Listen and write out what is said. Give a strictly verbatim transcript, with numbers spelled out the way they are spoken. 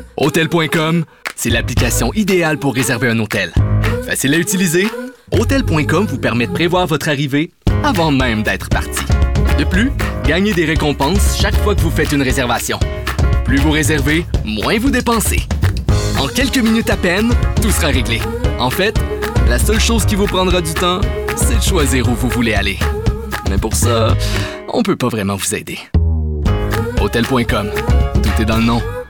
Hôtel point com, c'est l'application idéale pour réserver un hôtel. Facile à utiliser, Hôtel point com vous permet de prévoir votre arrivée avant même d'être parti. De plus, gagnez des récompenses chaque fois que vous faites une réservation. Plus vous réservez, moins vous dépensez. En quelques minutes à peine, tout sera réglé. En fait, la seule chose qui vous prendra du temps, c'est de choisir où vous voulez aller. Mais pour ça, on peut pas vraiment vous aider. Hôtel point com, tout est dans le nom.